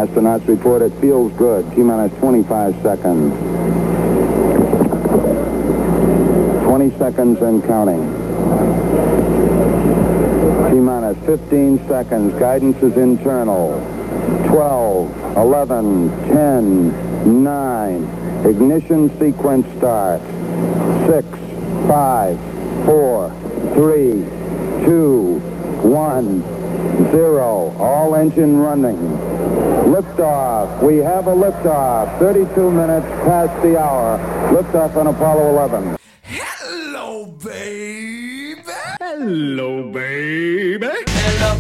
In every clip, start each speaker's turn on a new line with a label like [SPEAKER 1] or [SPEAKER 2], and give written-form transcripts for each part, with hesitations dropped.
[SPEAKER 1] Astronauts report it feels good. T-minus 25 seconds. 20 seconds and counting. T-minus 15 seconds. Guidance is internal. 12, 11, 10, 9. Ignition sequence starts. 6, 5, 4, 3, 2, 1, 0. All engine running. Liftoff. We have a liftoff. 32 minutes past the hour. Liftoff on Apollo 11.
[SPEAKER 2] Hello, baby.
[SPEAKER 3] Hello, baby.
[SPEAKER 2] Hello.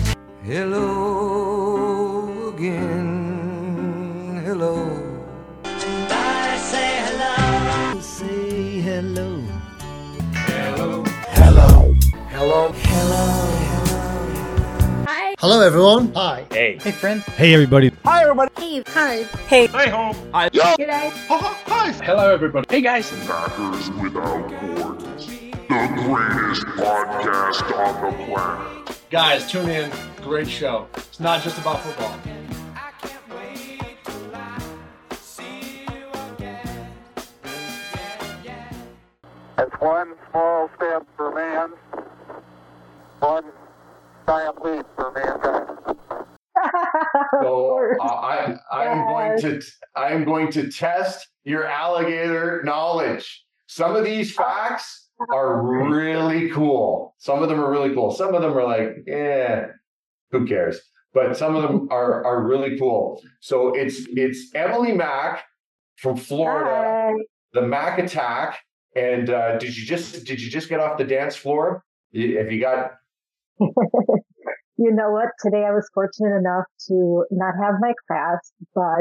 [SPEAKER 2] Hello again. Hello. I say hello. Say hello. Hello. Hello. Hello. Hello.
[SPEAKER 4] Hi.
[SPEAKER 5] Hello, everyone.
[SPEAKER 3] Hi.
[SPEAKER 6] Hey.
[SPEAKER 4] Hey, friend.
[SPEAKER 3] Hey, everybody.
[SPEAKER 6] Hi, everybody.
[SPEAKER 4] Hey. Hi.
[SPEAKER 6] Hey.
[SPEAKER 7] Hey, home.
[SPEAKER 6] Hi.
[SPEAKER 7] Yo.
[SPEAKER 4] Good day.
[SPEAKER 7] Hi.
[SPEAKER 6] Hello, everybody. Hey, guys.
[SPEAKER 7] Backers Without Borders. The greatest podcast on the planet.
[SPEAKER 6] Guys, tune in. Great show. It's not just about football.
[SPEAKER 8] It's one small step for man, one giant leap for mankind.
[SPEAKER 9] So I am going to test your alligator knowledge. Some of these facts are really cool. Some of them are really cool. Some of them are like, who cares? But some of them are really cool. So it's Emily Mack from Florida, the Mack Attack. And did you just get off the dance floor? Have you got?
[SPEAKER 10] You know what? Today I was fortunate enough to not have my class, but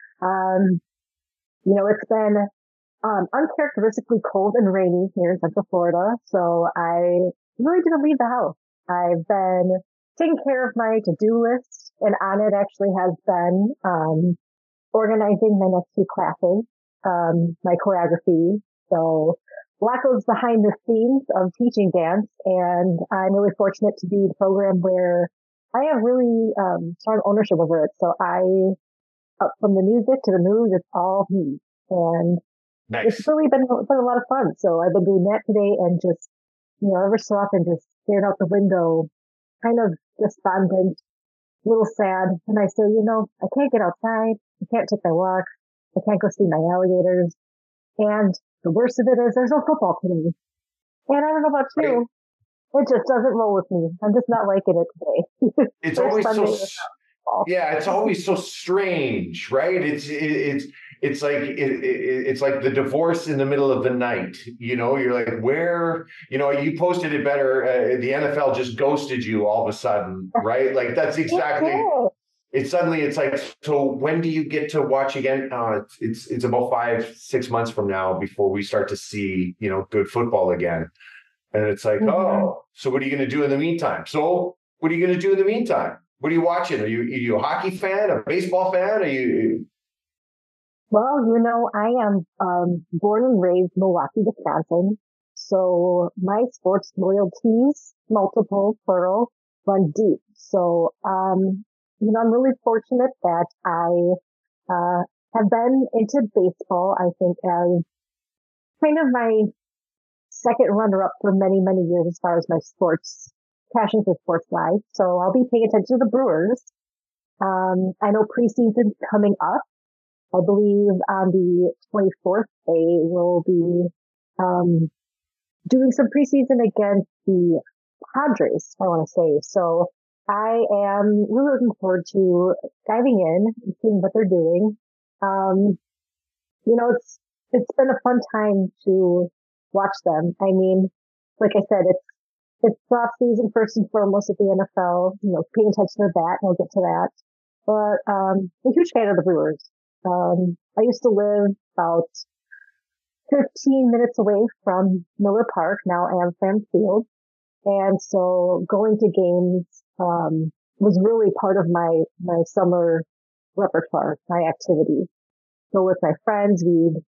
[SPEAKER 10] it's been uncharacteristically cold and rainy here in Central Florida, so I really didn't leave the house. I've been taking care of my to-do list, and on it actually has been organizing my next few classes, my choreography. So a lot goes behind the scenes of teaching dance, and I'm really fortunate to be in a program where I have really strong ownership over it. So from the music to the moves, it's all me. And
[SPEAKER 9] Nice.
[SPEAKER 10] it's really been a lot of fun. So I've been doing that today and just, ever so often just staring out the window, kind of despondent, a little sad. And I say, I can't get outside. I can't take my walk. I can't go see my alligators. And the worst of it is there's no football today. And I don't know about you. It just doesn't roll with me. I'm just not liking it today.
[SPEAKER 9] It's always it's always so strange, right? It's like the divorce in the middle of the night. You're like, where? You posted it better. The NFL just ghosted you all of a sudden, right? Like that's exactly. It's like, so when do you get to watch again? It's about 5-6 months from now before we start to see, good football again. And it's like, so what are you going to do in the meantime? What are you going to do in the meantime? What are you watching? Are you a hockey fan, a baseball fan? Are you?
[SPEAKER 10] Well, I am born and raised Milwaukee, Wisconsin. So my sports loyalties, multiple, plural, run deep. So, I'm really fortunate that I have been into baseball, I think, as kind of my second runner-up for many, many years as far as my passion for sports life. So I'll be paying attention to the Brewers. I know preseason's coming up. I believe on the 24th, they will be doing some preseason against the Padres, I want to say. So I am really looking forward to diving in and seeing what they're doing. It's been a fun time to watch them. I mean, like I said, it's off season first and foremost at the NFL, paying attention to that, and we'll get to that. But, I'm a huge fan of the Brewers. I used to live about 15 minutes away from Miller Park, now AmFam Field. And so going to games, was really part of my summer repertoire, my activity. So with my friends, we'd,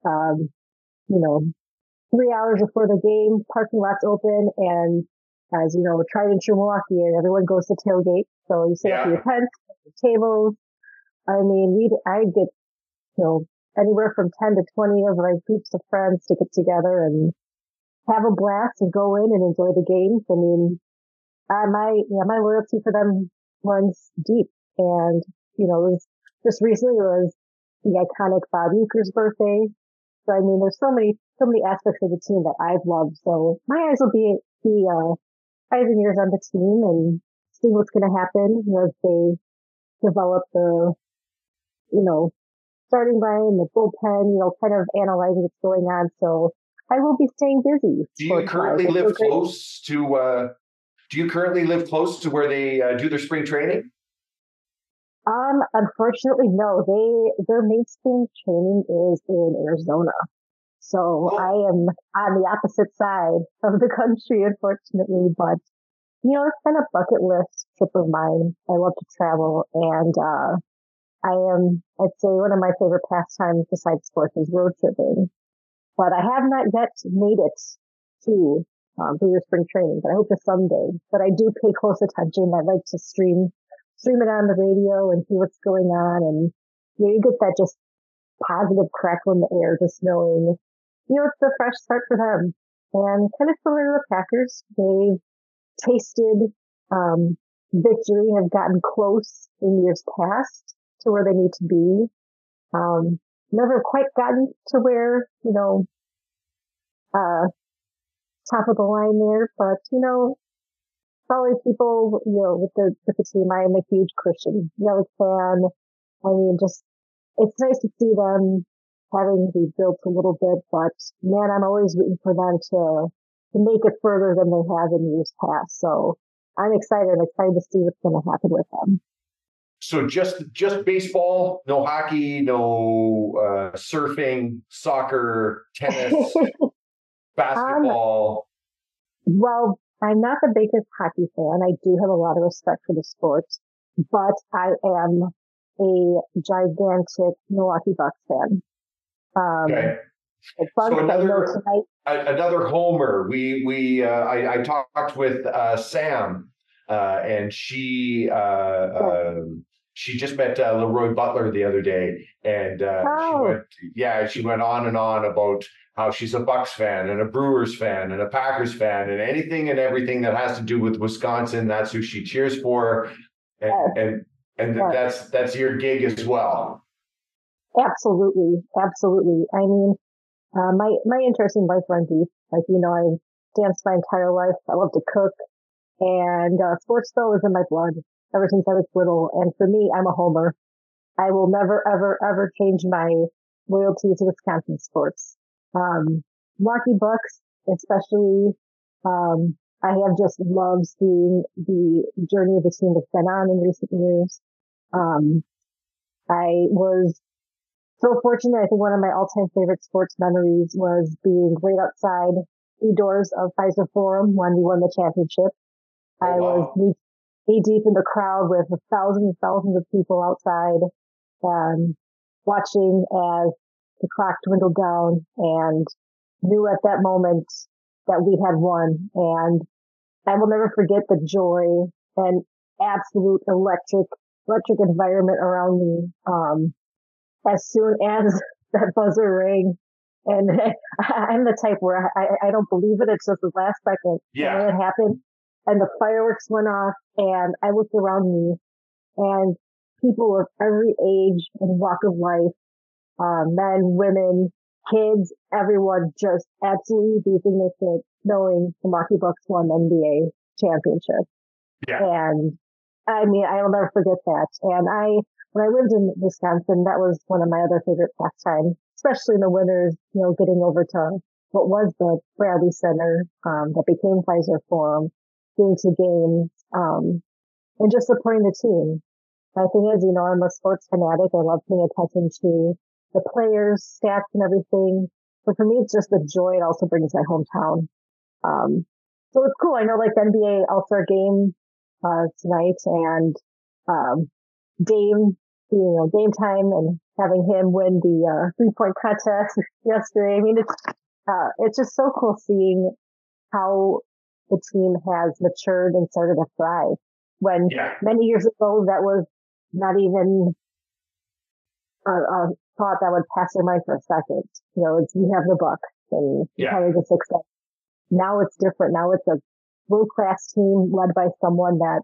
[SPEAKER 10] 3 hours before the game, parking lot's open, and as tried and true Milwaukee, and everyone goes to tailgate. So you set up your tent, your tables, I mean, I get, anywhere from 10 to 20 of like groups of friends to get together and have a blast and go in and enjoy the games. I mean, my loyalty for them runs deep. And, it was just recently was the iconic Bob Uecker's birthday. So, I mean, there's so many aspects of the team that I've loved. So my eyes will be, eyes and ears on the team and see what's going to happen as they develop the, starting line, the bullpen, kind of analyzing what's going on. So I will be staying busy.
[SPEAKER 9] Do you currently live close to, where they do their spring training?
[SPEAKER 10] Unfortunately, no. Their main spring training is in Arizona. So I am on the opposite side of the country, unfortunately, but it's been a bucket list trip of mine. I love to travel, and I'd say one of my favorite pastimes besides sports is road tripping. But I have not yet made it to do your spring training, but I hope to someday. But I do pay close attention. I like to stream it on the radio and see what's going on, and you get that just positive crackle in the air, just knowing it's a fresh start for them. And kind of similar to the Packers, they've tasted victory, have gotten close in years past to where they need to be. Never quite gotten to where, top of the line there, but, probably people, with the team, I am a huge Christian Yelich fan. I mean, it's nice to see them having rebuilt a little bit, but man, I'm always rooting for them to make it further than they have in years past. So I'm excited. I'm excited to see what's going to happen with them.
[SPEAKER 9] So just baseball, no hockey, no surfing, soccer, tennis, basketball.
[SPEAKER 10] Well, I'm not the biggest hockey fan. I do have a lot of respect for the sport, but I am a gigantic Milwaukee Bucks fan.
[SPEAKER 9] Okay. So another homer. I talked with Sam, and she just met Leroy Butler the other day, and she went on and on about how she's a Bucks fan and a Brewers fan and a Packers fan and anything and everything that has to do with Wisconsin. That's who she cheers for, and that's your gig as well.
[SPEAKER 10] Absolutely. I mean, my interest in life run deep. Like, I've danced my entire life. I love to cook, and sports though is in my blood ever since I was little. And for me, I'm a homer. I will never, ever, ever change my loyalty to Wisconsin sports. Milwaukee Bucks, especially, I have just loved seeing the journey of the team that's been on in recent years. I was so fortunate. I think one of my all-time favorite sports memories was being right outside the doors of Pfizer Forum when we won the championship. I was knee deep in the crowd with thousands and thousands of people outside, watching as the clock dwindled down, and knew at that moment that we had won. And I will never forget the joy and absolute electric environment around me. As soon as that buzzer rang, and I'm the type where I don't believe it. It's just the last second.
[SPEAKER 9] Yeah.
[SPEAKER 10] And it happened, and the fireworks went off, and I looked around me, and people of every age and walk of life, men, women, kids, everyone just absolutely beating their kids, knowing the Milwaukee Bucks won the NBA championship.
[SPEAKER 9] Yeah.
[SPEAKER 10] And I mean, I will never forget that. And when I lived in Wisconsin, that was one of my other favorite pastimes, especially in the winters, getting over to what was the Bradley Center, that became Pfizer Forum, going to games, and just supporting the team. My thing is, I'm a sports fanatic. I love paying attention to the players, stats, and everything. But for me, it's just the joy it also brings my hometown. So it's cool. I know, like, the NBA All-Star game tonight, and Dame, Dame time, and having him win the 3-point contest yesterday. I mean, it's just so cool seeing how the team has matured and started to thrive. When many years ago, that was not even thought that would pass their mind for a second. You know, you have the buck and you
[SPEAKER 9] Yeah.
[SPEAKER 10] kind of just accept. Now it's different. Now it's a world class team led by someone that,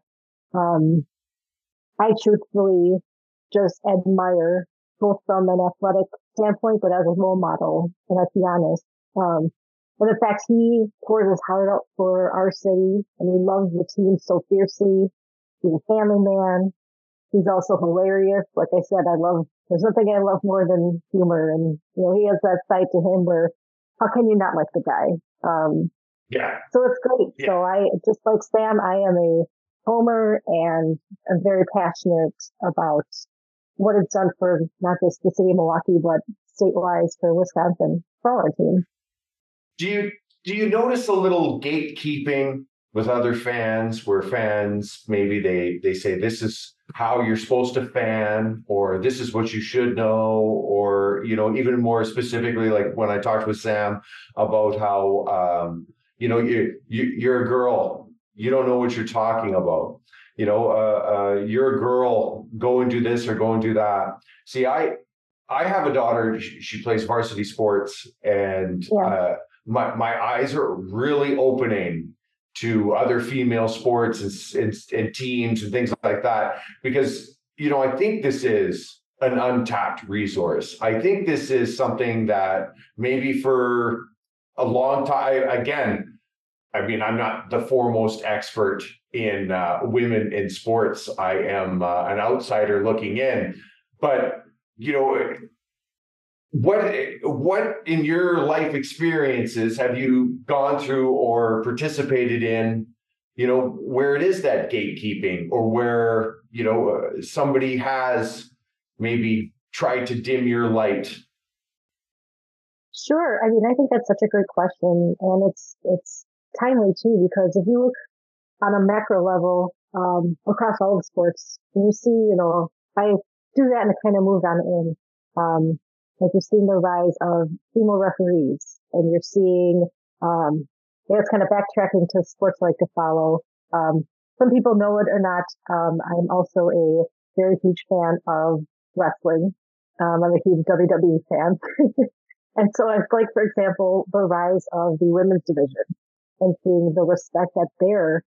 [SPEAKER 10] I truthfully just admire both from an athletic standpoint, but as a role model. And let's be honest, and the fact he pours his heart out for our city and he loves the team so fiercely. He's a family man. He's also hilarious. Like I said, there's nothing I love more than humor. And, you know, he has that side to him where how can you not like the guy?
[SPEAKER 9] Yeah.
[SPEAKER 10] So it's great.
[SPEAKER 9] Yeah.
[SPEAKER 10] So I, just like Sam, I am a homer and I'm very passionate about what it's done for not just the city of Milwaukee, but statewide for Wisconsin, for all our team.
[SPEAKER 9] Do you notice a little gatekeeping with other fans where fans maybe they say this is how you're supposed to fan or this is what you should know, or, you know, even more specifically, like when I talked with Sam about how, you know, you're a girl, you don't know what you're talking about. You know, you're a girl, go and do this or go and do that. See, I have a daughter, she plays varsity sports, and my eyes are really opening to other female sports and teams and things like that, because, you know, I think this is an untapped resource. I think this is something that maybe for a long time, again, I mean, I'm not the foremost expert in women in sports. I am an outsider looking in, but, you know, what in your life experiences have you gone through or participated in, you know, where it is that gatekeeping, or where, you know, somebody has maybe tried to dim your light?
[SPEAKER 10] Sure. I mean, I think that's such a great question, and it's timely too, because if you look on a macro level, across all the sports, you see, you know, I do that and kind of move on in. Like you're seeing the rise of female referees, and you're seeing, it's kind of backtracking to sports I like to follow. Some people know it or not. I'm also a very huge fan of wrestling. I'm a huge WWE fan. And so it's like, for example, the rise of the women's division and seeing the respect that they're,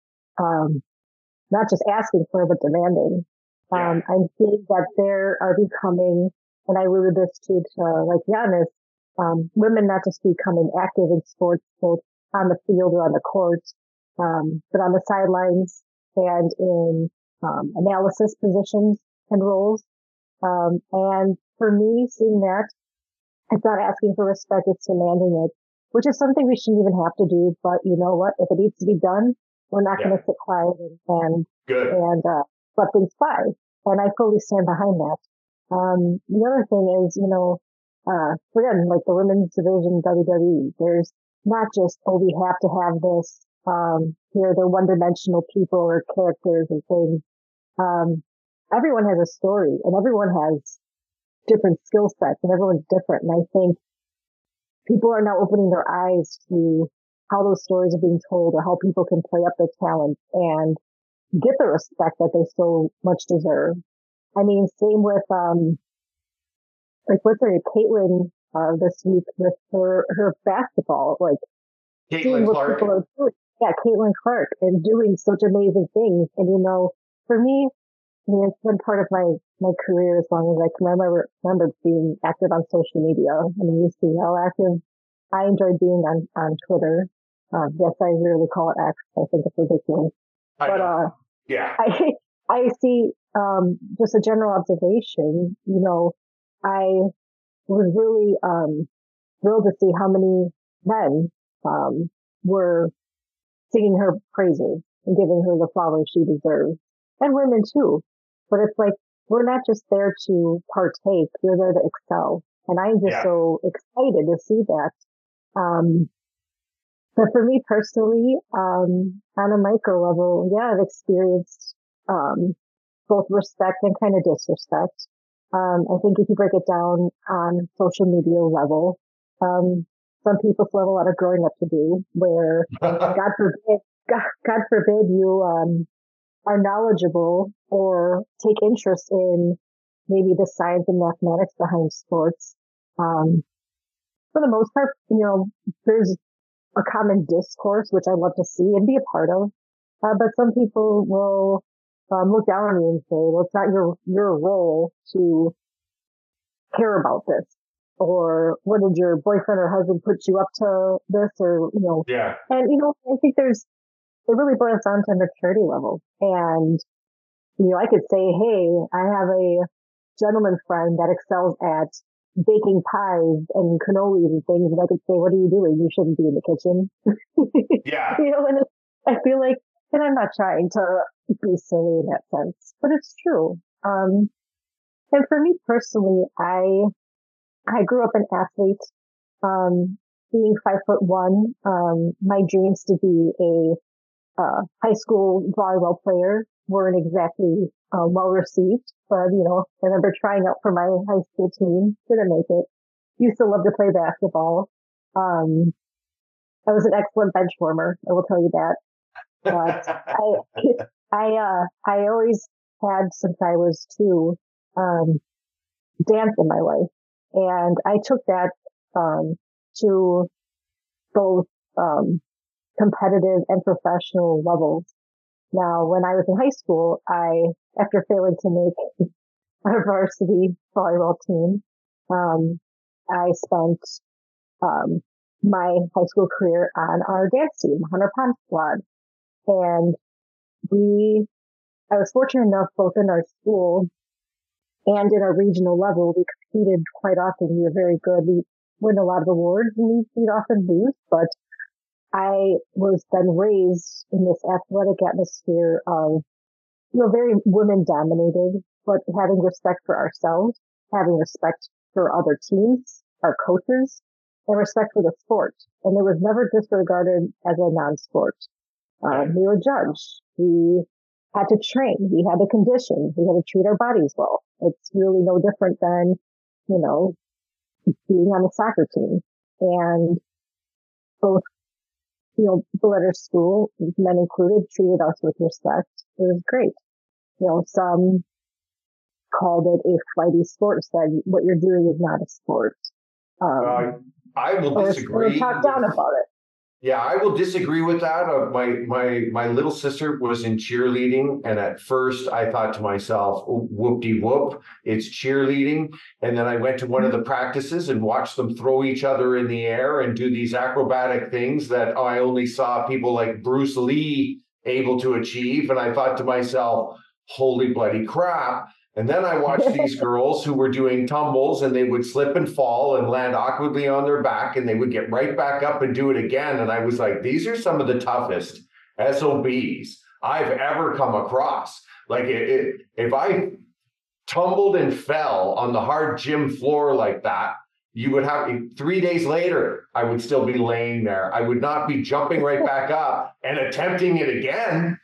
[SPEAKER 10] not just asking for, but demanding. I'm seeing that there are becoming, and I alluded this to like Giannis, women not just becoming active in sports, both on the field or on the court, but on the sidelines and in analysis positions and roles. And for me, seeing that, it's not asking for respect, it's demanding it, which is something we shouldn't even have to do. But you know what? If it needs to be done, we're not going to sit quiet and let things fly. And I fully stand behind that. The other thing is, you know, again, like the women's division, WWE, there's not just, oh, we have to have this, here, they're one-dimensional people or characters and things. Everyone has a story and everyone has different skill sets and everyone's different. And I think people are now opening their eyes to how those stories are being told or how people can play up their talents and get the respect that they so much deserve. I mean, same with, like what's her, Caitlin, this week with her basketball, like
[SPEAKER 9] Caitlin Clark.
[SPEAKER 10] Yeah, Caitlin Clark, and doing such amazing things. And, you know, for me, I mean, it's been part of my career as long as I can remember being active on social media. I mean, you see how active I enjoyed being on Twitter. Yes, I really call it X. I think it's ridiculous. I see, just a general observation, you know, I was really, thrilled to see how many men, were singing her praises and giving her the flowers she deserves, and women too. But it's like, we're not just there to partake, we're there to excel. And I'm just so excited to see that. But for me personally, on a micro level, I've experienced, both respect and kind of disrespect. I think if you break it down on social media level, some people still have a lot of growing up to do where God forbid you, are knowledgeable or take interest in maybe the science and mathematics behind sports. For the most part, there's a common discourse, which I love to see and be a part of. But some people will look down on you and say, well, it's not your role to care about this. Or what did your boyfriend or husband put you up to this? Or,
[SPEAKER 9] Yeah.
[SPEAKER 10] And, I think it really boils down to maturity level. And, I could say, hey, I have a gentleman friend that excels at baking pies and cannolis and things. And I could say, what are you doing? You shouldn't be in the kitchen.
[SPEAKER 9] Yeah.
[SPEAKER 10] And I feel like, and I'm not trying to be silly in that sense, but it's true. And for me personally, I grew up an athlete, being 5'1". My dreams to be a high school volleyball player weren't exactly well received, but I remember trying out for my high school team, didn't make it. Used to love to play basketball. I was an excellent bench warmer, I will tell you that. But I always had, since I was 2, dance in my life. And I took that, to both, competitive and professional levels. Now, when I was in high school, after failing to make our varsity volleyball team, I spent, my high school career on our dance team, Hunter Pond Squad. And I was fortunate enough both in our school and in our regional level, we competed quite often. We were very good. We win a lot of awards and we'd often lose, but I was then raised in this athletic atmosphere of, very women dominated, but having respect for ourselves, having respect for other teams, our coaches, and respect for the sport. And it was never disregarded as a non-sport. We were judged. We had to train. We had to condition. We had to treat our bodies well. It's really no different than, being on the soccer team. And both, people at our school, men included, treated us with respect. It was great. Some called it a flighty sport, said what you're doing is not a sport.
[SPEAKER 9] I will disagree.
[SPEAKER 10] Or talk down about it.
[SPEAKER 9] Yeah, I will disagree with that. My little sister was in cheerleading, and at first I thought to myself, whoop-de-whoop, it's cheerleading. And then I went to one of the practices and watched them throw each other in the air and do these acrobatic things that I only saw people like Bruce Lee able to achieve. And I thought to myself, holy bloody crap. And then I watched these girls who were doing tumbles, and they would slip and fall and land awkwardly on their back, and they would get right back up and do it again. And I was like, these are some of the toughest SOBs I've ever come across. Like if I tumbled and fell on the hard gym floor like that, you would have 3 days later, I would still be laying there. I would not be jumping right back up and attempting it again.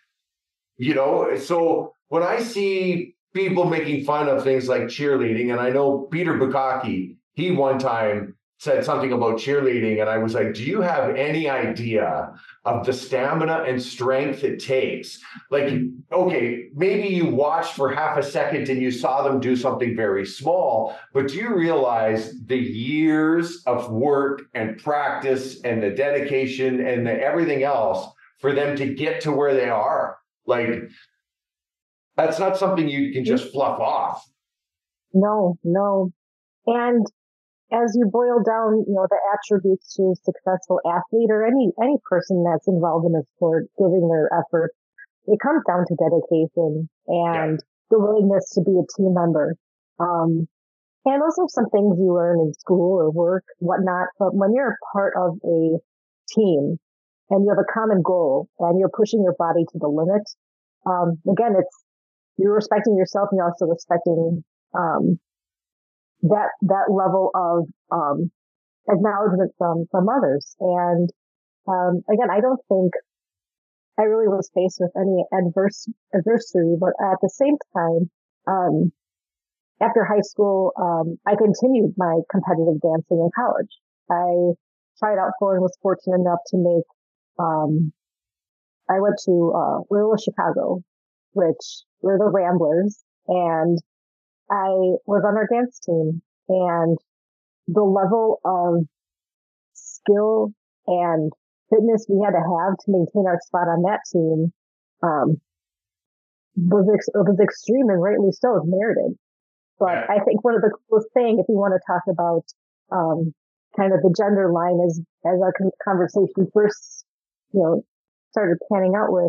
[SPEAKER 9] So when I see people making fun of things like cheerleading, and I know Peter Bukaki, he one time said something about cheerleading, and I was like, do you have any idea of the stamina and strength it takes? Like, okay, maybe you watched for half a second and you saw them do something very small, but do you realize the years of work and practice and the dedication and everything else for them to get to where they are? Like, that's not something you can just fluff off.
[SPEAKER 10] No. And as you boil down, the attributes to a successful athlete or any person that's involved in a sport, giving their effort, it comes down to dedication and the willingness to be a team member. And those are some things you learn in school or work, whatnot. But when you're a part of a team and you have a common goal and you're pushing your body to the limit, again, you're respecting yourself and you're also respecting, that level of, acknowledgement from others. And, again, I don't think I really was faced with any adversity, but at the same time, after high school, I continued my competitive dancing in college. I tried out for and was fortunate enough to make, I went to, Loyola Chicago, which were the Ramblers. And I was on our dance team, and the level of skill and fitness we had to have to maintain our spot on that team was extreme, and rightly so, it's merited. But I think one of the coolest things, if you want to talk about kind of the gender line as our conversation first, started panning out with,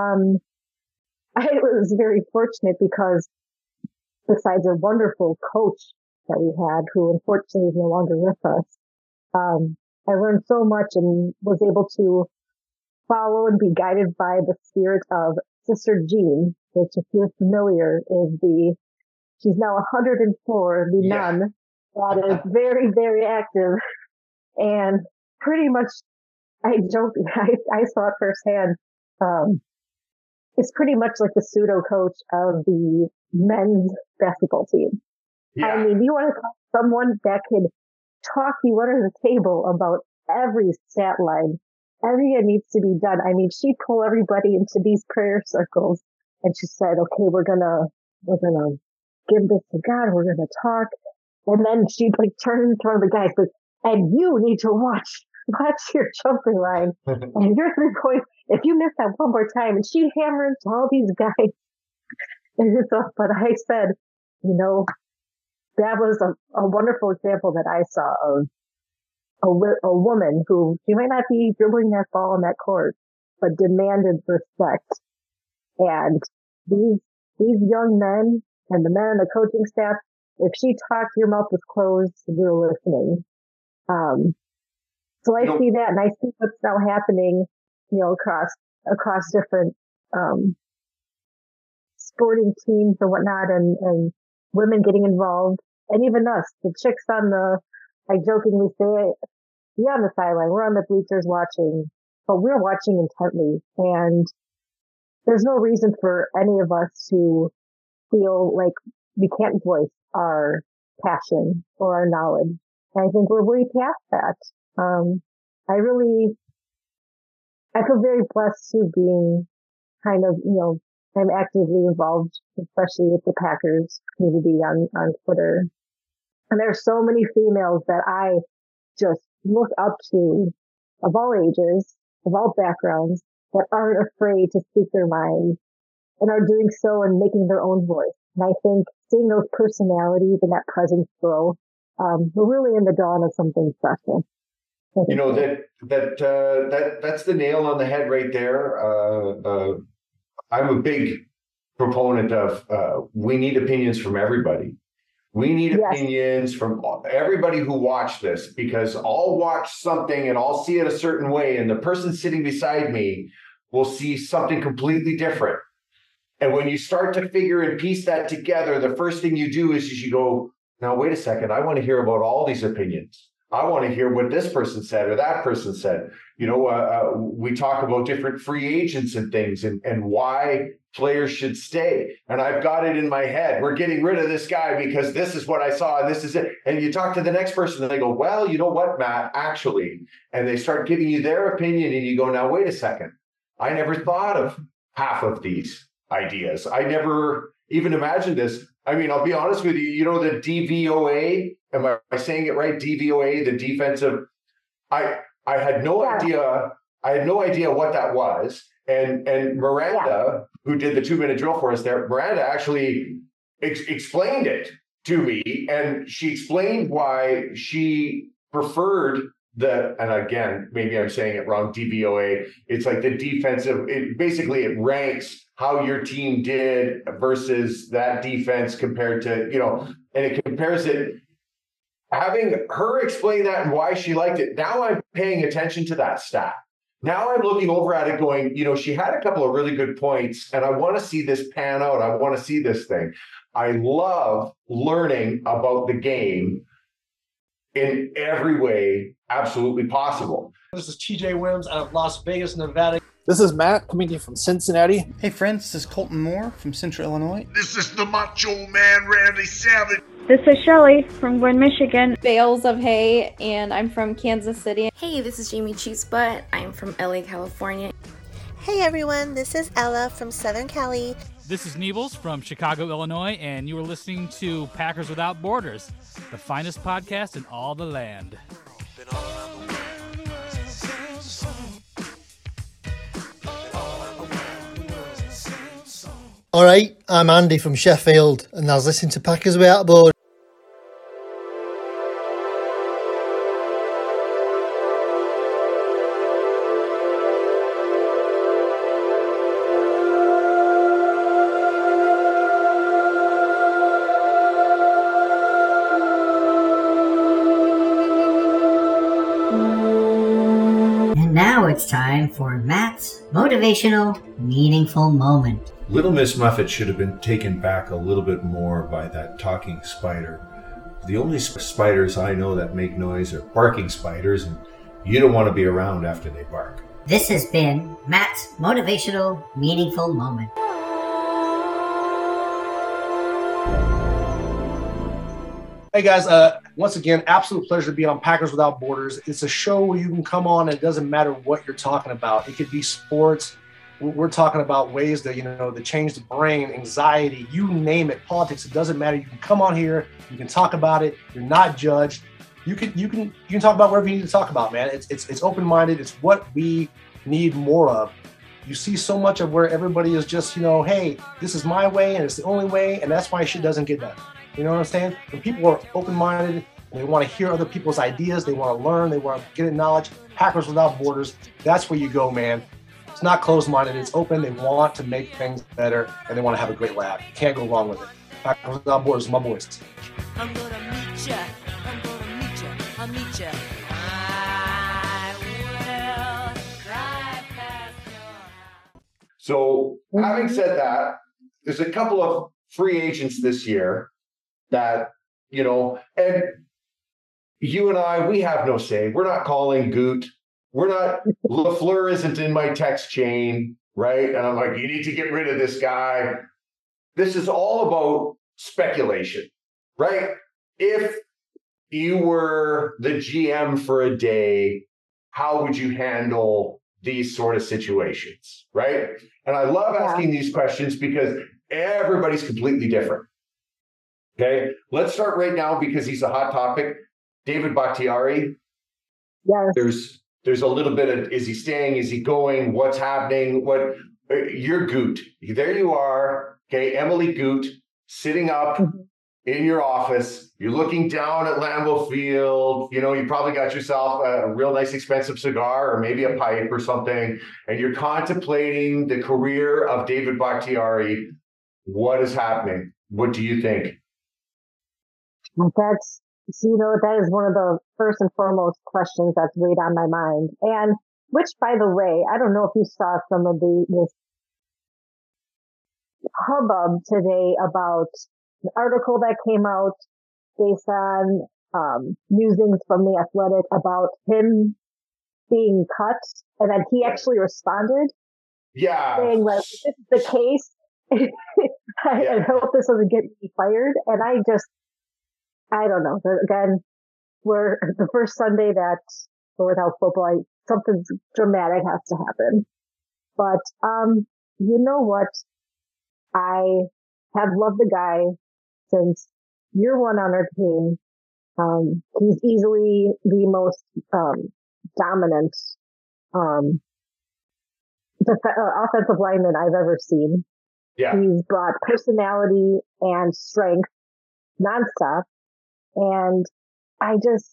[SPEAKER 10] I was very fortunate because besides a wonderful coach that we had, who unfortunately is no longer with us, I learned so much and was able to follow and be guided by the spirit of Sister Jean, which, if you're familiar, she's now 104, the nun that is very, very active. And pretty much, I saw it firsthand. It's pretty much like the pseudo coach of the men's basketball team. Yeah. I mean, you want to call someone that could talk you under the table about every stat line, everything that needs to be done. I mean, she'd pull everybody into these prayer circles, and she said, okay, we're gonna give this to God, we're gonna talk. And then she'd turn to one of the guys, but, and you need to watch your jumping line and your 3 points. If you miss that one more time, and she'd hammer into all these guys. But I said, that was a wonderful example that I saw of a woman who, she might not be dribbling that ball in that court, but demanded respect. And these young men and the men on the coaching staff, if she talked, your mouth was closed, you were listening. So I see that, and I see what's now happening, across different sporting teams and whatnot, and women getting involved, and even us, the chicks I jokingly say, yeah, on the sideline, we're on the bleachers watching, but we're watching intently, and there's no reason for any of us to feel like we can't voice our passion or our knowledge. And I think we're way past that. I feel very blessed to being kind of, I'm actively involved, especially with the Packers community on Twitter. And there are so many females that I just look up to, of all ages, of all backgrounds, that aren't afraid to speak their minds and are doing so and making their own voice. And I think seeing those personalities and that presence grow, we're really in the dawn of something special.
[SPEAKER 9] That's the nail on the head right there. I'm a big proponent of we need opinions from everybody. We need opinions from everybody who watched this, because I'll watch something and I'll see it a certain way, and the person sitting beside me will see something completely different. And when you start to figure and piece that together, the first thing you do is you go, now, wait a second, I want to hear about all these opinions. I want to hear what this person said or that person said. We talk about different free agents and things and why players should stay. And I've got it in my head. We're getting rid of this guy because this is what I saw and this is it. And you talk to the next person and they go, well, you know what, Matt, actually. And they start giving you their opinion and you go, now, wait a second. I never thought of half of these ideas. I never even imagined this. I mean, I'll be honest with you, the DVOA, am I saying it right? DVOA, the defensive. I had no idea. I had no idea what that was. And Miranda, who did the 2-minute drill for us there, Miranda actually explained it to me. And she explained why she preferred and again, maybe I'm saying it wrong, DVOA. It's like the defensive, it ranks how your team did versus that defense compared to, and it compares it. Having her explain that and why she liked it, now I'm paying attention to that stat. Now I'm looking over at it going, she had a couple of really good points, and I want to see this pan out. I want to see this thing. I love learning about the game in every way absolutely possible.
[SPEAKER 6] This is TJ Williams out of Las Vegas, Nevada.
[SPEAKER 5] This is Matt coming to you from Cincinnati.
[SPEAKER 11] Hey friends, this is Colton Moore from Central Illinois.
[SPEAKER 7] This is the Macho Man Randy Savage.
[SPEAKER 4] This is Shelly from Gwen, Michigan.
[SPEAKER 12] Bales of Hay, and I'm from Kansas City.
[SPEAKER 13] Hey, this is Jamie Cheesebutt. I'm from LA, California.
[SPEAKER 14] Hey everyone, this is Ella from Southern Cali.
[SPEAKER 13] This is Niebles from Chicago, Illinois, and you are listening to Packers Without Borders, the finest podcast in all the land.
[SPEAKER 14] All right, I'm Andy from Sheffield, and I was listening to Packers Without Borders.
[SPEAKER 15] Now it's time for Matt's motivational, meaningful moment.
[SPEAKER 16] Little Miss Muffet should have been taken back a little bit more by that talking spider. The only spiders I know that make noise are barking spiders, and you don't want to be around after they bark.
[SPEAKER 15] This has been Matt's motivational, meaningful moment.
[SPEAKER 6] Hey guys, once again, absolute pleasure to be on Packers Without Borders. It's a show where you can come on and it doesn't matter what you're talking about. It could be sports. We're talking about ways that, that change the brain, anxiety, you name it, politics. It doesn't matter. You can come on here. You can talk about it. You're not judged. You can talk about whatever you need to talk about, man. It's open-minded. It's what we need more of. You see so much of where everybody is just, hey, this is my way and it's the only way, and that's why shit doesn't get done. You know what I'm saying? When people are open-minded and they want to hear other people's ideas, they want to learn, they want to get knowledge, Packers Without Borders, that's where you go, man. It's not closed-minded, it's open. They want to make things better and they want to have a great laugh. You can't go wrong with it. Packers Without Borders, my boys.
[SPEAKER 2] I'm gonna meet ya. I'm gonna meet ya. I'll meet ya. I will drive past your...
[SPEAKER 9] So, having said that, there's a couple of free agents this year that, and you and I, we have no say. We're not calling Goot. We're not, LaFleur isn't in my text chain, right? And I'm like, you need to get rid of this guy. This is all about speculation, right? If you were the GM for a day, how would you handle these sort of situations, right? And I love asking these questions because everybody's completely different. Okay, let's start right now because he's a hot topic. David Bakhtiari.
[SPEAKER 10] Yes.
[SPEAKER 9] There's a little bit of, is he staying? Is he going? What's happening? You're Goot. There you are. Okay, Emily Goot sitting up in your office. You're looking down at Lambeau Field. You probably got yourself a real nice expensive cigar or maybe a pipe or something, and you're contemplating the career of David Bakhtiari. What is happening? What do you think?
[SPEAKER 10] That is one of the first and foremost questions that's weighed on my mind. And which, by the way, I don't know if you saw some of this hubbub today about the article that came out based on musings from The Athletic about him being cut, and then he actually responded, saying like, "If this is the case, I hope this doesn't get me fired." And I don't know. Again, we're the first Sunday that we're without football. Something dramatic has to happen. But you know what? I have loved the guy since year one on our team. He's easily the most dominant offensive lineman I've ever seen.
[SPEAKER 9] Yeah.
[SPEAKER 10] He's brought personality and strength nonstop. And I just,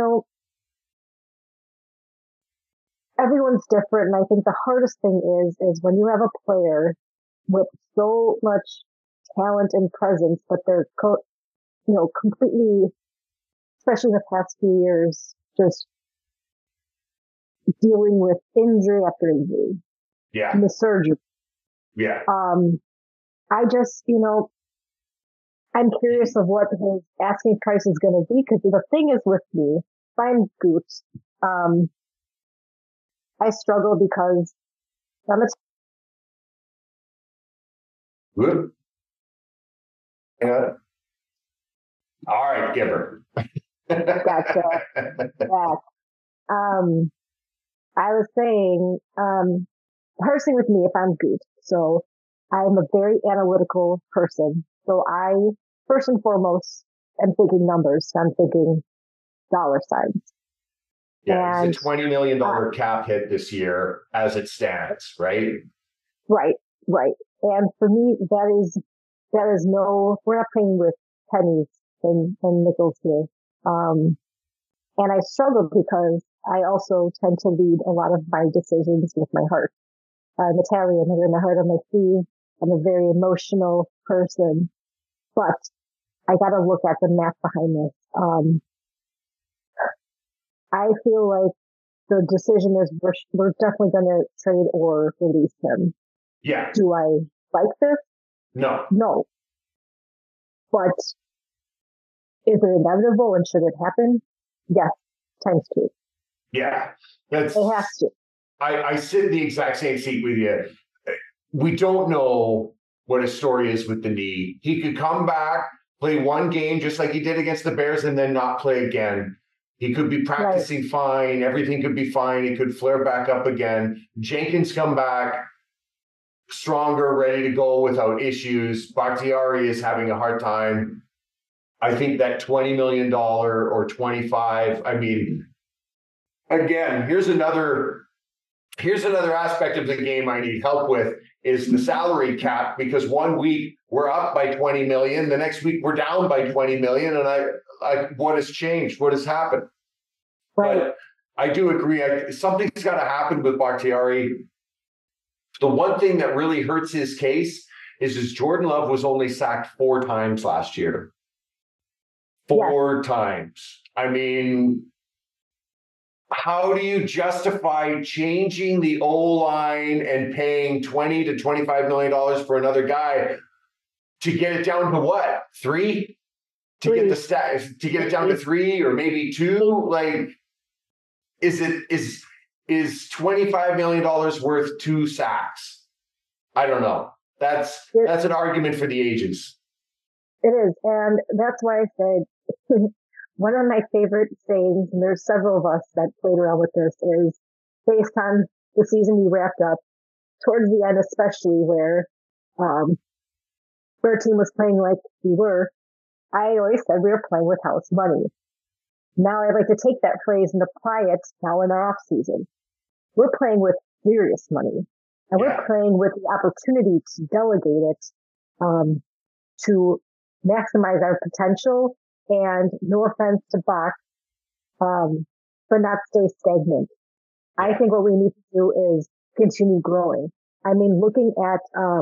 [SPEAKER 10] everyone's different. And I think the hardest thing is when you have a player with so much talent and presence, but they're, completely, especially in the past few years, just dealing with injury after injury.
[SPEAKER 9] Yeah.
[SPEAKER 10] And the surgery.
[SPEAKER 9] Yeah.
[SPEAKER 10] I just, I'm curious of what his asking price is going to be, because the thing is with me, if I'm Goot, I struggle because I'm a
[SPEAKER 9] Good. Yeah. All right, give her.
[SPEAKER 10] Gotcha. Yeah. I was saying, first thing with me, if I'm Goot, so I'm a very analytical person. So I, first and foremost, am thinking numbers. I'm thinking dollar signs.
[SPEAKER 9] Yeah,
[SPEAKER 10] And,
[SPEAKER 9] it's a $20 million cap hit this year as it stands, right?
[SPEAKER 10] Right. And for me, that is no, we're not playing with pennies and nickels here. And I struggle because I also tend to lead a lot of my decisions with my heart. I'm Italian, I'm in the heart of my sleeve. I'm a very emotional person, but I got to look at the math behind this. I feel like the decision is we're definitely going to trade or release him.
[SPEAKER 9] Yeah.
[SPEAKER 10] Do I like this?
[SPEAKER 9] No.
[SPEAKER 10] No. But is it inevitable and should it happen? Yes, times 2.
[SPEAKER 9] Yeah. It
[SPEAKER 10] has to.
[SPEAKER 9] I sit in the exact same seat with you. We don't know what his story is with the knee. He could come back, play one game just like he did against the Bears, and then not play again. He could be practicing fine. Everything could be fine. He could flare back up again. Jenkins come back stronger, ready to go without issues. Bakhtiari is having a hard time. I think that $20 million or 25, I mean, again, here's another aspect of the game I need help with is the salary cap, because one week we're up by 20 million, the next week we're down by 20 million, and I what has changed? What has happened?
[SPEAKER 10] Right.
[SPEAKER 9] But I do agree. Something's got to happen with Bakhtiari. The one thing that really hurts his case is Jordan Love was only sacked 4 times last year. 4 times. I mean, how do you justify changing the O-line and paying $20 to $25 million for another guy to get it down to what? 3? To get the stats, to get it down to 3 or maybe 2? Like, is $25 million worth 2 sacks? I don't know. That's an argument for the ages.
[SPEAKER 10] It is, and that's why I said one of my favorite sayings, and there's several of us that played around with this, is based on the season we wrapped up, towards the end especially, where our team was playing like we were. I always said we were playing with house money. Now I'd like to take that phrase and apply it now in our off season. We're playing with serious money, and we're playing with the opportunity to delegate it, to maximize our potential, and no offense to Bach, but not stay stagnant. I think what we need to do is continue growing. I mean, looking at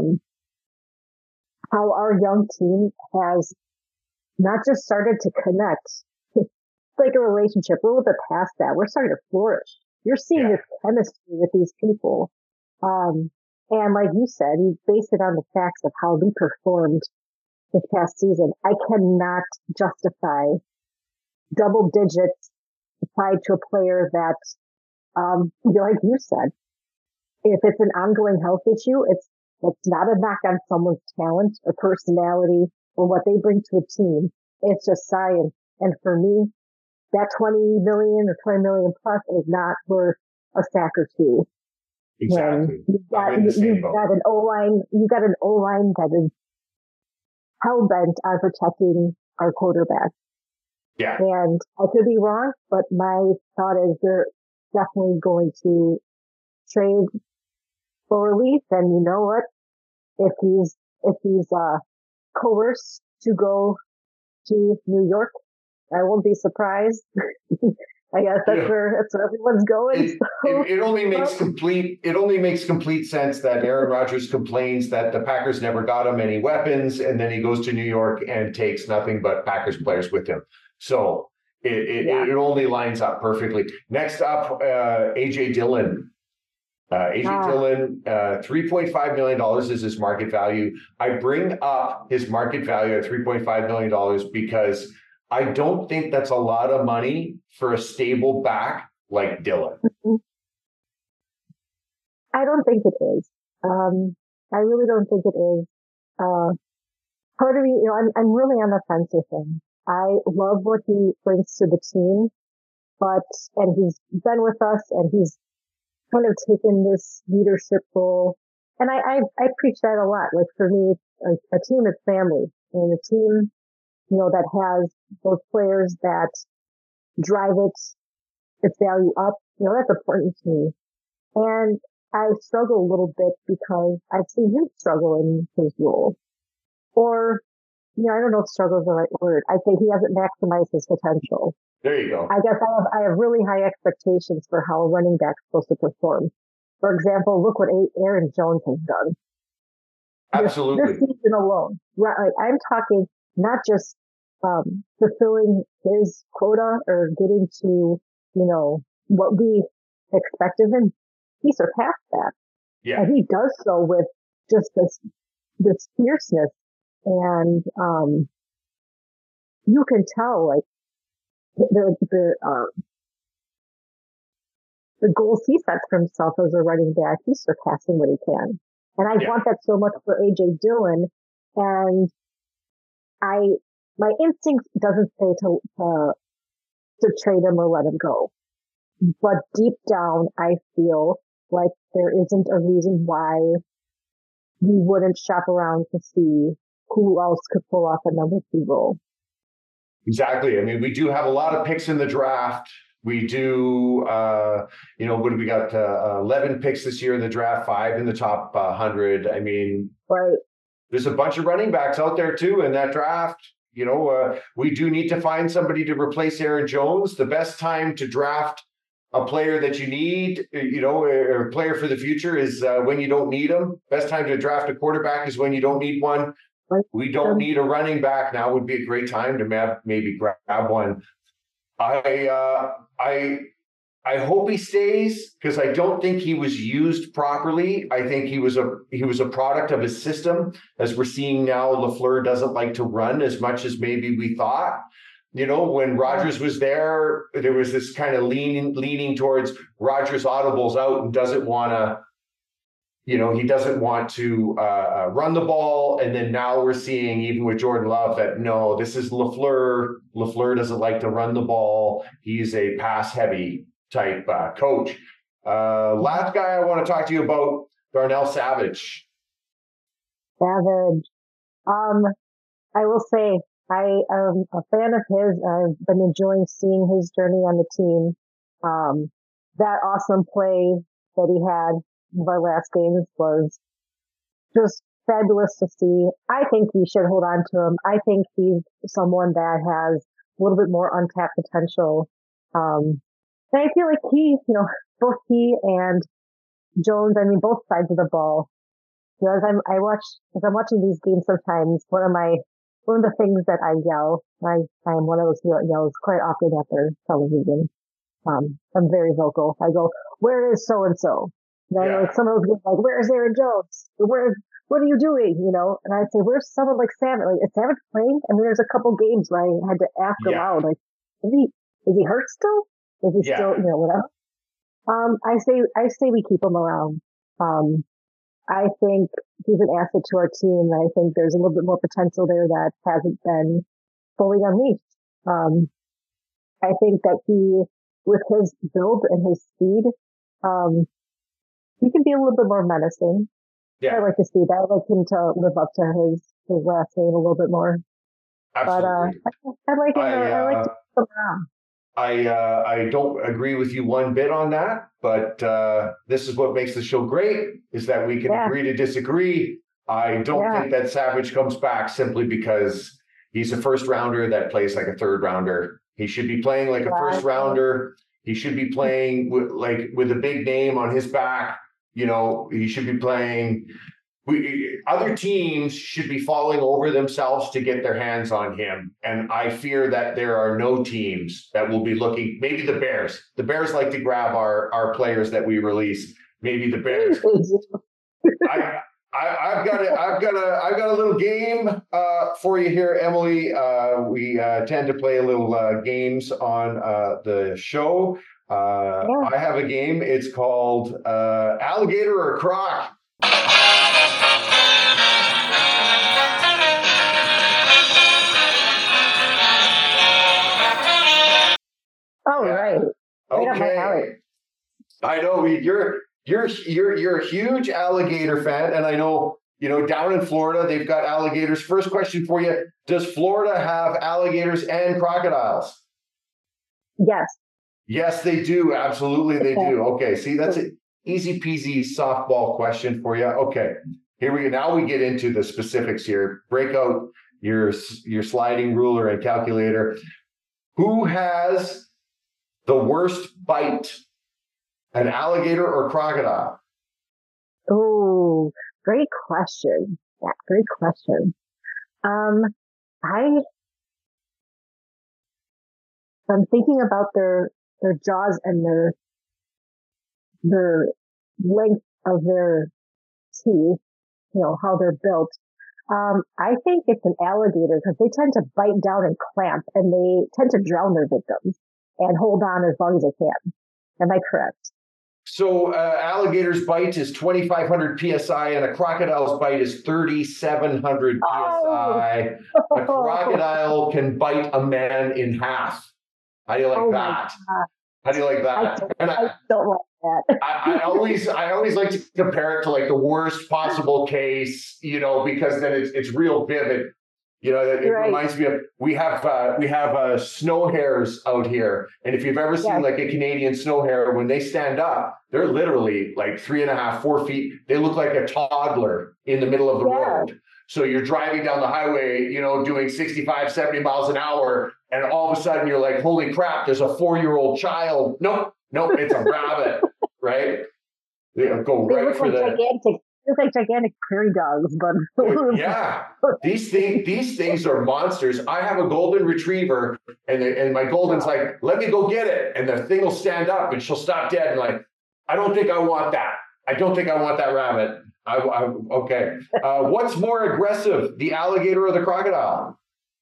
[SPEAKER 10] how our young team has not just started to connect, it's like a relationship. We're a little bit past that. We're starting to flourish. You're seeing this chemistry with these people. And like you said, you base it on the facts of how we performed this past season. I cannot justify double digits applied to a player that, like you said, if it's an ongoing health issue, it's not a knock on someone's talent or personality or what they bring to a team. It's just science. And for me, that 20 million or 20 million plus is not worth a sack or 2.
[SPEAKER 9] Exactly.
[SPEAKER 10] You've got an O-line that is hell bent on protecting our quarterback.
[SPEAKER 9] Yeah.
[SPEAKER 10] And I could be wrong, but my thought is they're definitely going to trade for release. And you know what? If he's coerced to go to New York, I won't be surprised. I guess that's where everyone's going.
[SPEAKER 9] It only makes complete sense that Aaron Rodgers complains that the Packers never got him any weapons, and then he goes to New York and takes nothing but Packers players with him. So it only lines up perfectly. Next up, AJ Dillon. Dillon, $3.5 million is his market value. I bring up his market value at $3.5 million because I don't think that's a lot of money for a stable back like Dillon.
[SPEAKER 10] I don't think it is. I really don't think it is. Part of me, I'm really on the fence with him. I love what he brings to the team, and he's been with us, and he's kind of taken this leadership role. And I preach that a lot. Like for me, a team is family, and a team, that has those players that drive its value up, that's important to me. And I struggle a little bit because I've seen him struggle in his role. Or, I don't know if struggle is the right word. I think he hasn't maximized his potential.
[SPEAKER 9] There you go.
[SPEAKER 10] I guess I have really high expectations for how a running back's supposed to perform. For example, look what Aaron Jones has done.
[SPEAKER 9] Absolutely.
[SPEAKER 10] This season alone. Right, like I'm talking not just fulfilling his quota or getting to, what we expect of him. He surpassed that.
[SPEAKER 9] Yeah.
[SPEAKER 10] And he does so with just this fierceness. And you can tell, like, the goals he sets for himself as a running back, he's surpassing what he can. And I want that so much for AJ Dillon. And my instinct doesn't say to trade him or let him go. But deep down, I feel like there isn't a reason why we wouldn't shop around to see who else could pull off a number 2 role.
[SPEAKER 9] Exactly. I mean, we do have a lot of picks in the draft. We do, what do we got? 11 picks this year in the draft, 5 in the top 100. I mean,
[SPEAKER 10] right.
[SPEAKER 9] There's a bunch of running backs out there too in that draft. We do need to find somebody to replace Aaron Jones. The best time to draft a player that you need, or a player for the future is when you don't need them. Best time to draft a quarterback is when you don't need one. We don't need a running back. Now would be a great time to maybe grab one. I hope he stays because I don't think he was used properly. I think he was a product of his system. As we're seeing now, LaFleur doesn't like to run as much as maybe we thought. When Rodgers was there was this kind of leaning towards Rodgers audibles out and doesn't want to. He doesn't want to run the ball. And then now we're seeing, even with Jordan Love, that no, this is LaFleur. LaFleur doesn't like to run the ball. He's a pass-heavy type coach. Last guy I want to talk to you about, Darnell Savage.
[SPEAKER 10] Savage. I will say, I am a fan of his. I've been enjoying seeing his journey on the team. That awesome play that he had of our last games was just fabulous to see. I think we should hold on to him. I think he's someone that has a little bit more untapped potential. And I feel like both he and Jones, both sides of the ball. As I'm watching these games sometimes, one of the things that I yell, I am one of those who yells quite often at their television. I'm very vocal. I go, "Where is so-and-so?" Like some of those games, like, "Where's Aaron Jones? What are you doing?" And I'd say, "Where's someone like Savage? Like, is Savage playing?" There's a couple games where I had to ask aloud, like, is he hurt still? Is he still, whatever? I say we keep him around. I think he's an asset to our team, and I think there's a little bit more potential there that hasn't been fully unleashed. I think that he, with his build and his speed, he can be a little bit more menacing. Yeah. I like to see that. I'd like him to live up to his last name a little bit more.
[SPEAKER 9] Absolutely.
[SPEAKER 10] But I like him. I like to keep him around.
[SPEAKER 9] I don't agree with you one bit on that, but this is what makes the show great, is that we can agree to disagree. I don't think that Savage comes back simply because he's a first rounder that plays like a third rounder. He should be playing like a first rounder. He should be playing with a big name on his back. He should be playing. Other teams should be falling over themselves to get their hands on him. And I fear that there are no teams that will be looking. Maybe the Bears. The Bears like to grab our players that we release. Maybe the Bears. I've got a little game for you here, Emily. We tend to play a little games on the show. I have a game. It's called Alligator or Croc.
[SPEAKER 10] Oh, right.
[SPEAKER 9] Okay. I know You're a huge alligator fan, and I know, down in Florida, they've got alligators. First question for you. Does Florida have alligators and crocodiles?
[SPEAKER 10] Yes.
[SPEAKER 9] Yes, they do. Absolutely, they do. Okay, see, that's an easy peasy softball question for you. Okay, here we go. Now we get into the specifics here. Break out your sliding ruler and calculator. Who has the worst bite, an alligator or crocodile?
[SPEAKER 10] Oh, great question. Yeah, great question. I'm thinking about their jaws and their length of their teeth, how they're built. I think it's an alligator because they tend to bite down and clamp, and they tend to drown their victims and hold on as long as they can. Am I correct?
[SPEAKER 9] So alligator's bite is 2,500 PSI and a crocodile's bite is 3,700 PSI. A crocodile can bite a man in half. How do you like that? How do you like that?
[SPEAKER 10] I don't like that.
[SPEAKER 9] I always like to compare it to like the worst possible case, because then it's real vivid. It reminds me of we have snow hares out here, and if you've ever seen like a Canadian snow hare, when they stand up, they're literally like 3.5, 4 feet. They look like a toddler in the middle of the road. So you're driving down the highway, doing 65, 70 miles an hour, and all of a sudden you're like, holy crap, there's a 4-year-old child. Nope, it's a rabbit, right? They go right for that.
[SPEAKER 10] It's like gigantic prairie dogs, but
[SPEAKER 9] yeah, these things are monsters. I have a golden retriever, and my golden's like, let me go get it, and the thing will stand up, and she'll stop dead, and like, I don't think I want that. I don't think I want that rabbit. Okay. What's more aggressive, the alligator or the crocodile?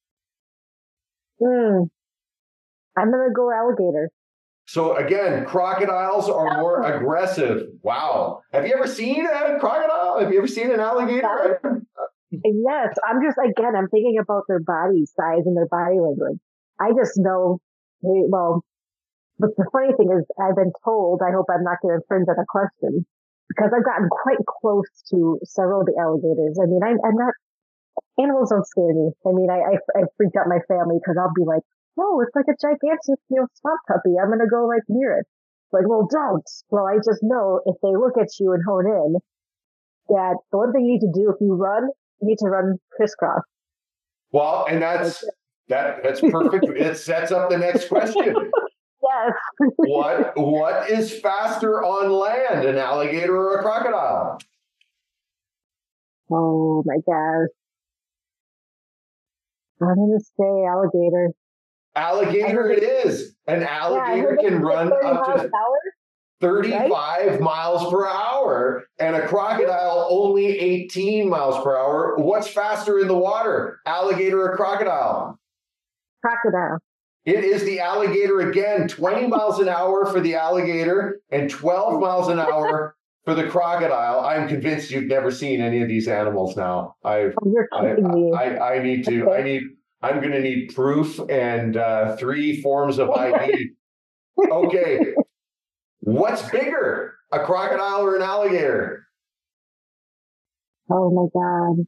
[SPEAKER 10] I'm gonna go alligator.
[SPEAKER 9] So again, crocodiles are more aggressive. Wow. Have you ever seen a crocodile? Have you ever seen an alligator?
[SPEAKER 10] Yes. I'm thinking about their body size and their body language. I just know, but the funny thing is I've been told, I hope I'm not going to infringe on a question, because I've gotten quite close to several of the alligators. I mean, I'm not, animals don't scare me. I mean, I freaked out my family because I'll be like, oh, it's like a gigantic, swamp puppy. I'm going to go right near it. Like, well, don't. Well, I just know if they look at you and hone in, that the one thing you need to do if you run, you need to run crisscross.
[SPEAKER 9] Well, and that's perfect. It sets up the next question.
[SPEAKER 10] Yes.
[SPEAKER 9] What is faster on land, an alligator or a crocodile?
[SPEAKER 10] Oh my gosh. I'm going to say alligator.
[SPEAKER 9] Alligator it is. An alligator can run up to 35 miles per hour, and a crocodile only 18 miles per hour. What's faster in the water, alligator or crocodile?
[SPEAKER 10] Crocodile.
[SPEAKER 9] It is the alligator again, 20 miles an hour for the alligator and 12 miles an hour for the crocodile. I'm convinced you've never seen any of these animals now.
[SPEAKER 10] You're kidding me.
[SPEAKER 9] I'm going to need proof and 3 forms of ID. Okay. What's bigger, a crocodile or an alligator?
[SPEAKER 10] Oh my God.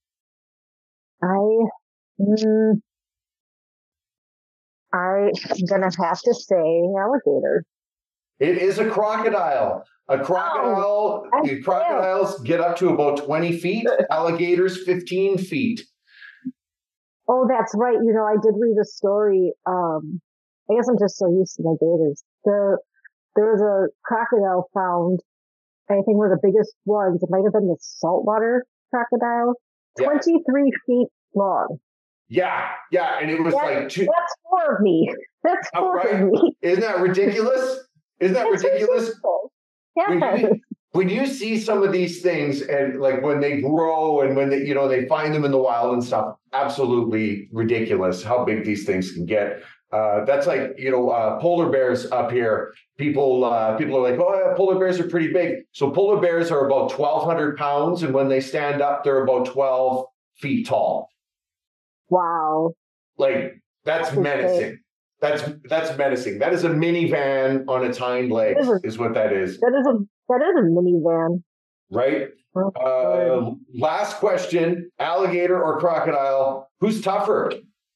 [SPEAKER 10] I'm going to have to say alligator.
[SPEAKER 9] It is a crocodile. Crocodiles get up to about 20 feet, alligators 15 feet.
[SPEAKER 10] Oh, that's right. I did read a story. I guess I'm just so used to my gators. There was a crocodile found, I think one of the biggest ones. It might have been the saltwater crocodile, 23 feet long.
[SPEAKER 9] Yeah, and it was
[SPEAKER 10] That's 4 of me. That's 4 of me.
[SPEAKER 9] Isn't that ridiculous? Ridiculous?
[SPEAKER 10] Yes.
[SPEAKER 9] When you see some of these things, and like when they grow and when they find them in the wild and stuff, absolutely ridiculous how big these things can get. That's like, polar bears up here. People are like, oh yeah, polar bears are pretty big. So polar bears are about 1,200 pounds, and when they stand up, they're about 12 feet tall.
[SPEAKER 10] Wow.
[SPEAKER 9] Like that's menacing. That's menacing. That is a minivan on its hind legs, is what that is.
[SPEAKER 10] That That is a minivan.
[SPEAKER 9] right? Last question: alligator or crocodile? Who's tougher?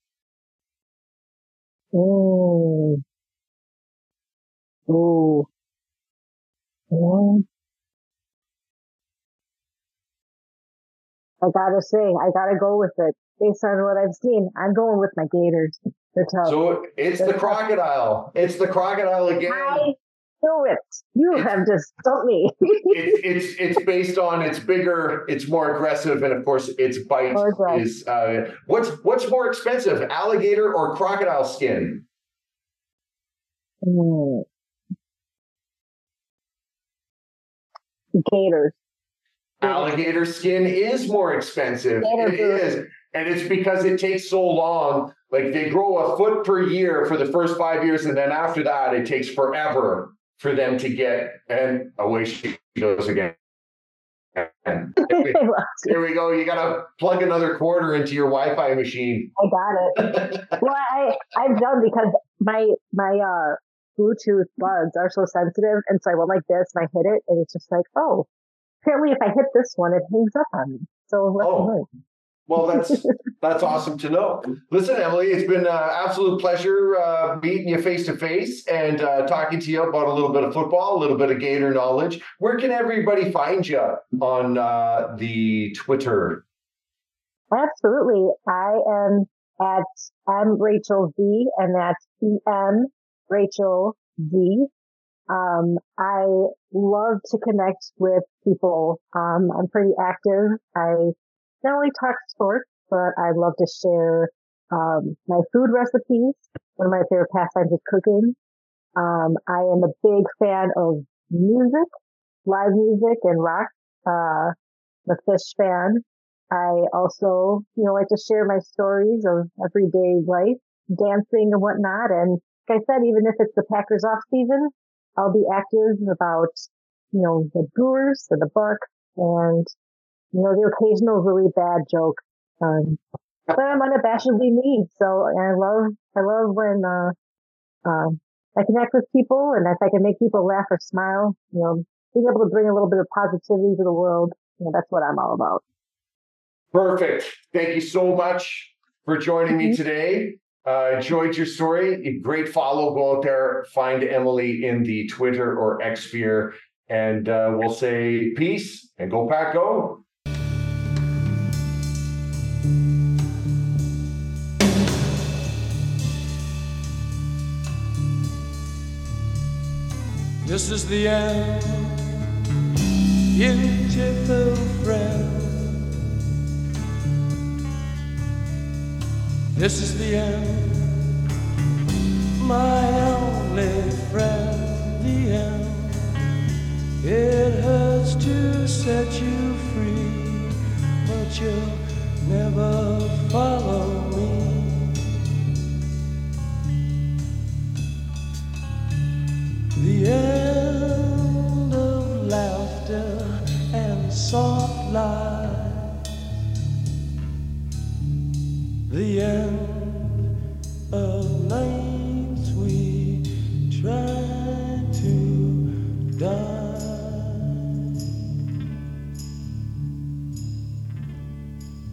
[SPEAKER 10] Ooh. Ooh. I gotta say, I gotta go with it. Based on what I've seen, I'm going with my gators. They're tough.
[SPEAKER 9] So it's the crocodile. It's the crocodile again.
[SPEAKER 10] I knew it. You have just stumped me.
[SPEAKER 9] It's based on it's bigger, it's more aggressive, and of course its bite is what's more expensive, alligator or crocodile skin?
[SPEAKER 10] Gators.
[SPEAKER 9] Alligator skin is more expensive. It is. And it's because it takes so long. Like they grow a foot per year for the first 5 years. And then after that, it takes forever for them to get. And away she goes again. Here we go. You got to plug another quarter into your Wi-Fi machine.
[SPEAKER 10] I got it. Well, I've done because my Bluetooth buds are so sensitive. And so I went like this and I hit it. And it's just like, oh, apparently if I hit this one, it hangs up on me. So
[SPEAKER 9] well, that's awesome to know. Listen, Emily, it's been an absolute pleasure meeting you face to face and talking to you about a little bit of football, a little bit of Gator knowledge. Where can everybody find you on the Twitter?
[SPEAKER 10] Absolutely. I am at Rachel V, and that's EM Rachel V. I love to connect with people. I'm pretty active. I not only talk sports, but I love to share my food recipes. One of my favorite pastimes is cooking. I am a big fan of music, live music and rock. I'm a Fish fan. I also, like to share my stories of everyday life, dancing and whatnot. And like I said, even if it's the Packers off season, I'll be active about, the Brewers and the Bucks and, the occasional really bad joke. But I'm unabashedly me. So I love when, I connect with people, and if I can make people laugh or smile, being able to bring a little bit of positivity to the world, that's what I'm all about.
[SPEAKER 9] Perfect. Thank you so much for joining me today. Enjoyed your story. A great follow. Go out there, find Emily in the Twitter or X sphere, and we'll say peace and go Pack Go.
[SPEAKER 17] This is the end, beautiful friend. This is the end, my only friend, the end. It hurts to set you free, but you'll never follow me. The end of laughter and soft lies. The end of nights we try to die.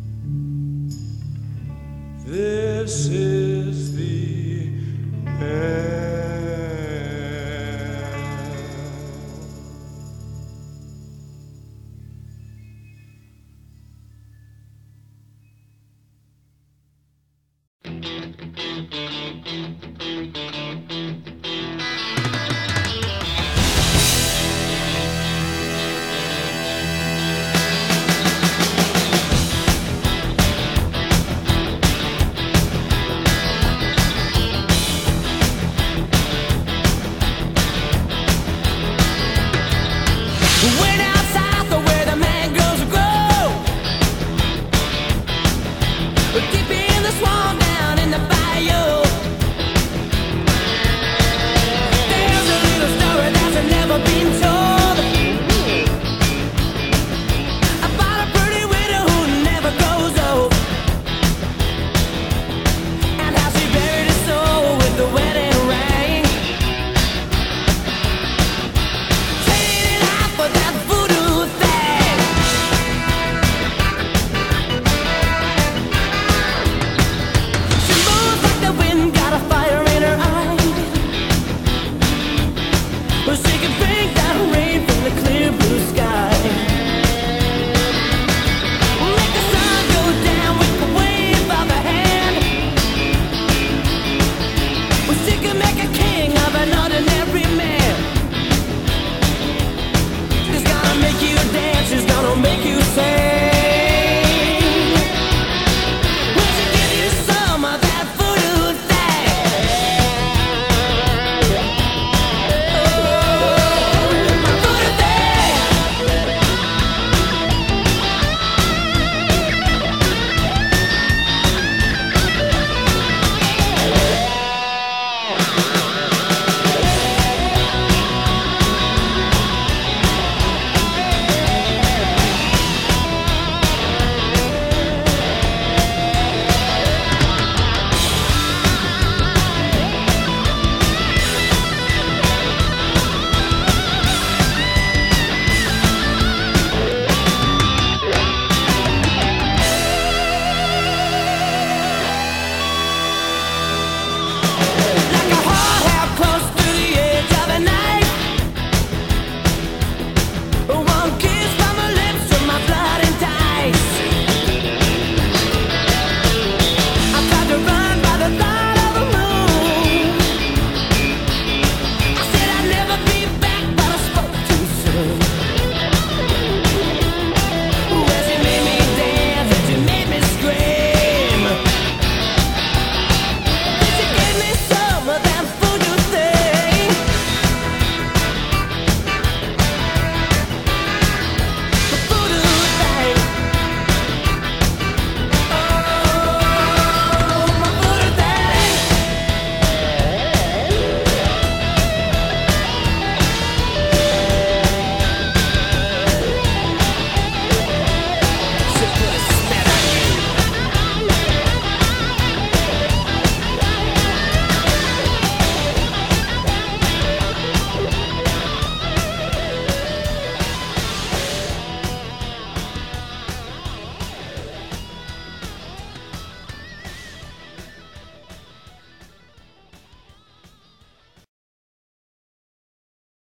[SPEAKER 2] not enough.